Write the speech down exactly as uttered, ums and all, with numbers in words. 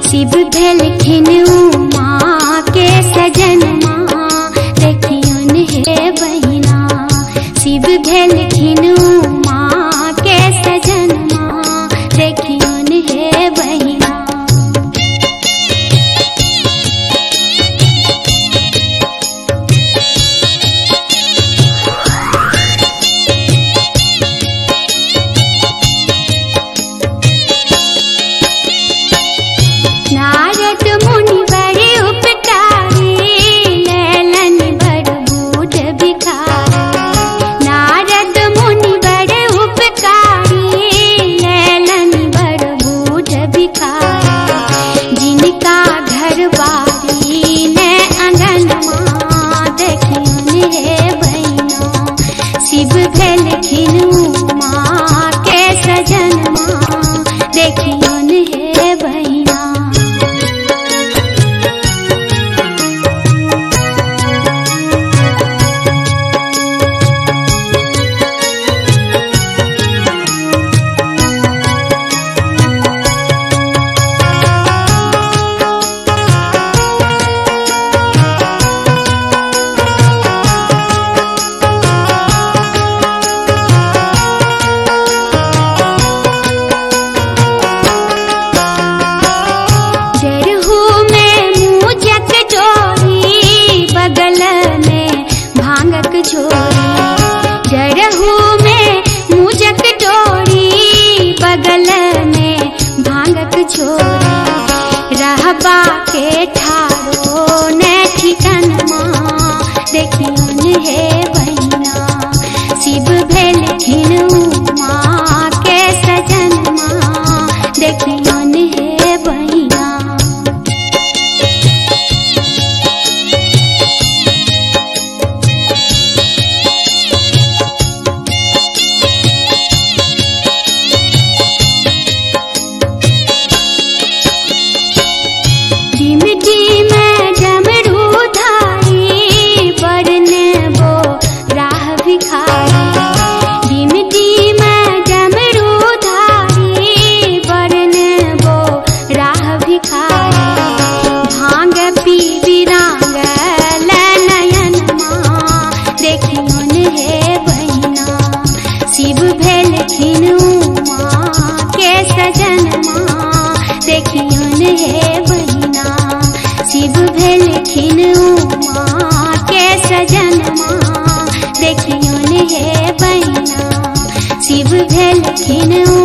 शिव भेलखिन उमा के सजन माँ देखियन हे बहिना। शिव भेलखिन उमा के सजन माँ देखियन हे बहिना। नारद मुनि बड़े उपकारी लैलन बड़ बूढ़ भिखारी। नारद मुनि बड़े उपकारी लैलन बड़ बूढ़ भिखारी। जिनका घर बारी ने आंगन माँ देखियन हे बहिना। शिव भेलखिन उमा के सजन माँ देखियन हे बहिना। जरहू में मुजक डोरी बगल में भांगक छोरी। रहबा के ठारो ने ठिकन माँ देखियन हे बहिना। शिव भेलखिन उमा के सजन माँ देखियन हे बहिना। शिव भेलखिन उमा के सजन माँ देखियन हे बहिना। शिव भेलखिन उमा के सजन माँ देखियन हे बहिना। शिव भेलखिन